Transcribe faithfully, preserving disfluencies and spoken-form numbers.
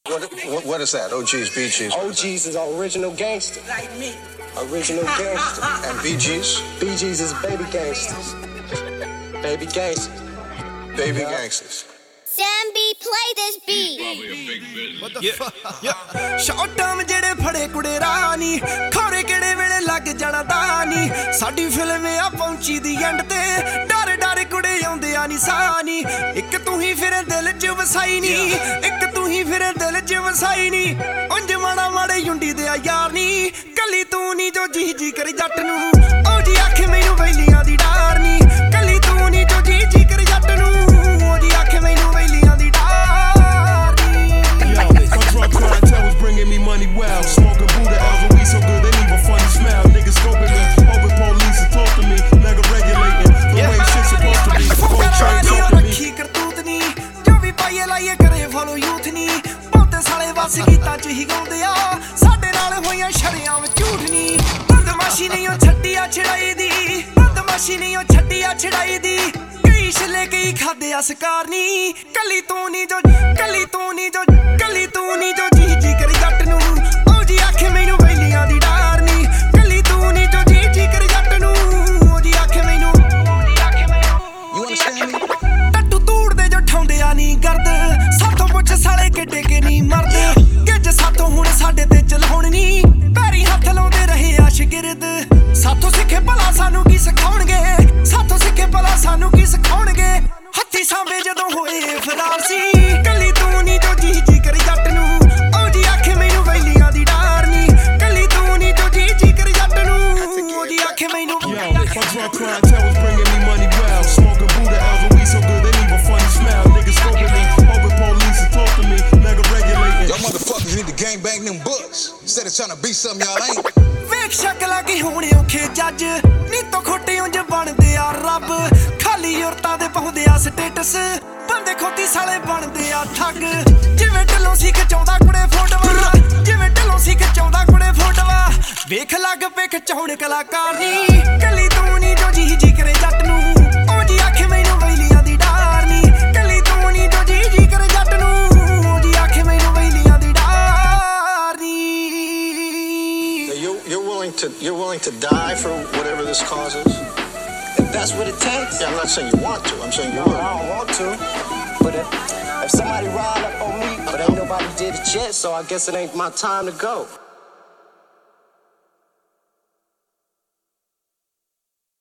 What, what, what is that? O Gs, B Gs? O Gs is original gangster. Like me. Original gangster. And B Gs? B Gs is baby gangsters. Baby gangsters. Baby Yeah. gangsters. Sam B, play this beat. What the fuck? Yeah. Short term ਜਿਹੜੇ ਫੜੇ ਕੁੜੇ ਰਾਨੀ ਖੋਰੇ ਕਿਹੜੇ ਵੇਲੇ ਲੱਗ ਜਾਣਾ ਦਾਨੀ ਸਾਡੀ film ਆ ਪਹੁੰਚੀ ਦੀ ਐਂਡ ਤੇ ਡਰ ਡਰ ਕੁੜੇ ਆਉਂਦੇ ਆ ਨਿਸ਼ਾਨੀ ਇੱਕ ਤੂੰ ਹੀ ਫਿਰ ਦਿਲ 'ਚ ਵਸਾਈ ਨੀ ਇੱਕ ਤੂੰ ਹੀ ਫਿਰ ਦਿਲ 'ਚ ਵਸਾਈ ਨੀ ਉਂਝ ਮਾੜਾ ਮਾੜੇ ਯੁੰਡੀ ਦੇ ਆ ਯਾਰ ਨੀ ਕੱਲੀ ਤੂੰ ਨੀ ਜੋ ਜੀ ਜੀ ਕਰੇ ਜੱਟ ਨੂੰ ਉਹ ਜੀ ਆਖੇ ਮੈਨੂੰ ਵੈਲੀਆਂ ਦੀ ਡਾਰ ਨੀ ਕੱਲੀ ਤੂੰ ਨੀ ਜੋ ਜੀ ਜੀ ਕਰੇ ਜੱਟ ਨੂੰ ਉਹ ਜੀ ਆਖੇ ਮੈਨੂੰ ਵੈਲੀਆਂ ਦੀ ਡਾਰ Drug clientele was bringing me money well. Smoking Buddha L's and we so good they leave a funny smell. Niggas scoping me, hoping police will talk to me. Mega regulating the way shit's supposed to be. Whole train talking me. ਰੱਖੀ ਕਰਤੂਤ ਨੀ ਜੋ ਵੀ ਪਾਈਏ ਲਾਈਏ ਕਰੇ follow youth ਨੀ ਬਹੁਤੇ ਸਾਲੇ ਵਸ ਗੀਤਾਂ 'ਚ ਹੀ ਗਾਉਂਦੇ ਆ ਸਾਡੇ ਨਾਲ ਹੋਈਆਂ ਸ਼ਰਿਆਂ ਵਿੱਚ ਝੂਠ ਨੀ ਬਦਮਾਸ਼ੀ ਨਹੀਂ ਉਹ ਛੱਡੀ ਆ ਛੜਾਈ ਦੀ ਬਦਮਾਸ਼ੀ ਨਹੀਂ ਉਹ ਛੱਡੀ ਆ ਛੜਾਈ ਦੀ ਕਈ ਛਲੇ ਕਈ ਖਾਦੇ ਆ ਸਕਾਰ ਨੀ ਕੱਲੀ ਤੂੰ ਨੀ ਜੋ ਕੱਲੀ ਤੂੰ ਨੀ ਜੋ ਕੱਲੀ ਤੂੰ ਨੀ ਜੋ ਜੀ ਜੀ ਕਰੇ ਜੱਟ ਨੂੰ ਉਹ ਜੀ ਆਖੇ ਮੈਨੂੰ ਵੈਲੀਆਂ ਦੀ ਡਾਰ ਨੀ ਕੱਲੀ ਤੂੰ ਨੀ ਜੋ ਜੀ ਜੀ ਕਰੇ ਜੱਟ ਨੂੰ ਉਹ ਜੀ ਆਖੇ ਮੈਨੂੰ ਉਹ ਜੀ ਆਖੇ ਮੈਨੂੰ You understand me? ਟੱਟੂ ਤੂੜਦੇ ਜੋ ਠਾਉਂਦੇ ਆ ਨੀ ਗਰਦ ਸਾਥੋਂ ਪੁੱਛ ਸਾਲੇ ਕਿੱਡੇ ਕੇ ਨੀ ਮਰਦੇ ਗਿੱਜ ਸਾਥੋਂ ਹੁਣ ਸਾਡੇ ਤੇ ਚਲਾਉਣ ਨੀ ਪੈਰੀ ਹੱਥ ਲਾਉਂਦੇ ਰਹੇ ਆ ਸ਼ਗਿਰਦ ਸਾਥੋਂ ਸਿੱਖੇ ਭਲਾ ਸਾਨੂੰ ਕੀ ਸਿਖਾਉਣਗੇ ਸਾਥੋਂ ਸਿੱਖੇ ਭਲਾ ਸਾਨੂੰ ਕੀ ਸਿਖਾਉਣਗੇ ਹੱਥੀ ਸਾਂਭੇ ਜਦੋਂ ਹੋਏ ਫਰਾਰ ਸੀ ਕੱਲੀ ਤੂੰ ਨੀ ਜੋ ਜੀ ਜੀ ਕਰੇ ਜੱਟ ਨੂੰ ਉਹ ਜੀ ਆਖੇ ਮੈਨੂੰ ਵੈਲੀਆਂ ਦੀ ਡਾਰ ਨੀ ਕੱਲੀ ਤੂੰ ਨੀ ਜੋ ਜੀ ਜੀ ਕਰੇ ਜੱਟ ਨੂੰ ਉਹ ਜੀ ਆਖੇ ਮੈਨੂੰ Yo, my drug clientele was bringing me money well. Smoking Buddha L's and we so good they leave a funny smell. Niggas scoping me, hoping police will talk to me. Mega regulating. Y'all motherfuckers need to gang bang them books instead of trying to be something y'all ain't. ਵੇਖ ਸ਼ਕਲਾਂ ਕੀ ਹੋਣੇ ਔਖੇ ਜੱਜ ਨੀ ਤੋਂ ਖੋਟੇ ਉਂਝ ਬਣਦੇ ਆ ਰੱਬ ਖਾਲੀ ਔਰਤਾਂ ਦੇ ਪਾਉਂਦੇ ਆ ਸਟੇਟਸ ਬੰਦੇ ਖੋਤੀ ਸਾਲੇ ਬਣਦੇ ਆ ਠੱਗ ਜਿਵੇਂ ਢਿੱਲੋਂ ਸੀ ਖਿਚਾਉਂਦਾ ਕੁੜੇ ਫੋਟੋਆਂ ਜਿਵੇਂ ਢਿੱਲੋਂ ਸੀ ਖਿਚਾਉਂਦਾ ਕੁੜੇ ਫੋਟੋਆਂ ਵੇਖ ਲੱਗ ਪੇ ਖਿਚਾਉਣ ਕਲਾਕਾਰ ਨੀ ਕੱਲੀ ਤੂੰ ਨੀ ਜੋ ਜੀ ਜੀ ਕਰੇ ਜੱਟ ਨੂੰ ਉਹ ਜੀ ਆਖੇ ਮੈਨੂੰ ਵੈਲੀਆਂ ਦੀ ਡਾਰ ਨੀ ਕੱਲੀ ਤੂੰ ਨੀ ਜੋ ਜੀ ਜੀ ਕਰੇ ਜੱਟ ਨੂੰ ਉਹ ਜੀ ਆਖੇ ਮੈਨੂੰ ਵੈਲੀਆਂ ਦੀ ਡਾਰ ਨੀ You're, you're willing to you're willing to die for whatever this causes? If that's what it takes. Yeah, I'm not saying you want to. I'm saying you No, will. I don't want to. But if, if somebody ride up on me, but ain't nobody did it yet, so I guess it ain't my time to go.